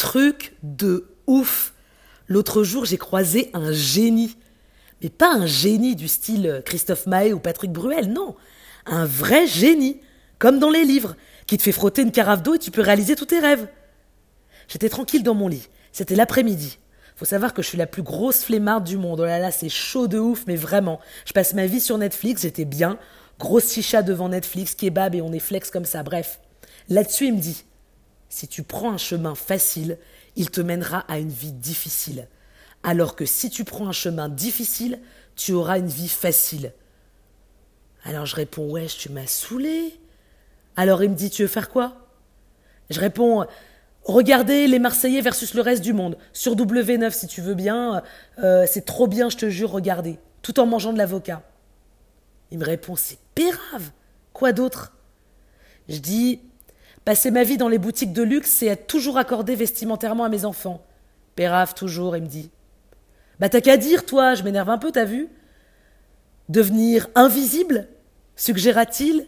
Truc de ouf. L'autre jour, j'ai croisé un génie. Mais pas un génie du style Christophe Maé ou Patrick Bruel, non. Un vrai génie, comme dans les livres, qui te fait frotter une carafe d'eau et tu peux réaliser tous tes rêves. J'étais tranquille dans mon lit. C'était l'après-midi. Faut savoir que je suis la plus grosse flemmarde du monde. Oh là là, c'est chaud de ouf, mais vraiment. Je passe ma vie sur Netflix, j'étais bien. Grosse chicha devant Netflix, kebab et on est flex comme ça, bref. Là-dessus, il me dit, si tu prends un chemin facile, il te mènera à une vie difficile. Alors que si tu prends un chemin difficile, tu auras une vie facile. Alors je réponds, wesh, tu m'as saoulé. Alors il me dit, tu veux faire quoi? Je réponds, regardez les Marseillais versus le reste du monde. Sur W9 si tu veux bien, c'est trop bien, je te jure, regardez. Tout en mangeant de l'avocat. Il me répond, c'est pérave. Quoi d'autre? Je dis, passer ma vie dans les boutiques de luxe, c'est être toujours accordé vestimentairement à mes enfants. Pérave toujours, il me dit. Bah t'as qu'à dire, toi, je m'énerve un peu, t'as vu? Devenir invisible? Suggéra-t-il?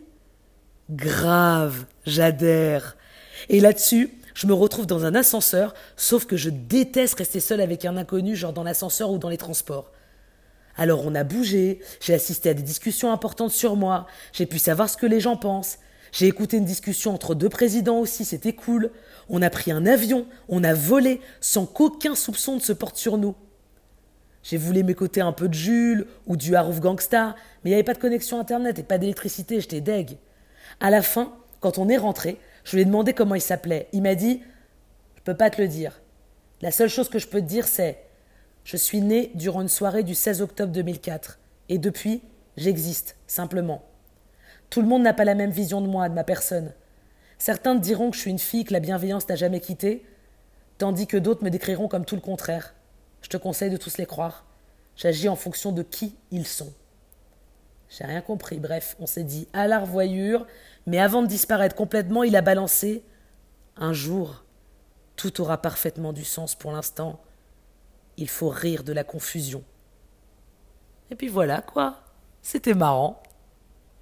Grave, j'adhère. Et là-dessus, je me retrouve dans un ascenseur, sauf que je déteste rester seule avec un inconnu, genre dans l'ascenseur ou dans les transports. Alors on a bougé, j'ai assisté à des discussions importantes sur moi, j'ai pu savoir ce que les gens pensent. J'ai écouté une discussion entre deux présidents aussi, c'était cool. On a pris un avion, on a volé, sans qu'aucun soupçon ne se porte sur nous. J'ai voulu m'écouter un peu de Jules ou du Harouf Gangsta, mais il n'y avait pas de connexion internet et pas d'électricité, j'étais deg. À la fin, quand on est rentré, je lui ai demandé comment il s'appelait. Il m'a dit « Je peux pas te le dire. La seule chose que je peux te dire, c'est je suis né durant une soirée du 16 octobre 2004. Et depuis, j'existe, simplement. Tout le monde n'a pas la même vision de moi, de ma personne. Certains te diront que je suis une fille que la bienveillance n'a jamais quittée, tandis que d'autres me décriront comme tout le contraire. Je te conseille de tous les croire. J'agis en fonction de qui ils sont. » J'ai rien compris. Bref, on s'est dit à la revoyure, mais avant de disparaître complètement, il a balancé « Un jour, tout aura parfaitement du sens. Pour l'instant, il faut rire de la confusion. » Et puis voilà, quoi. C'était marrant.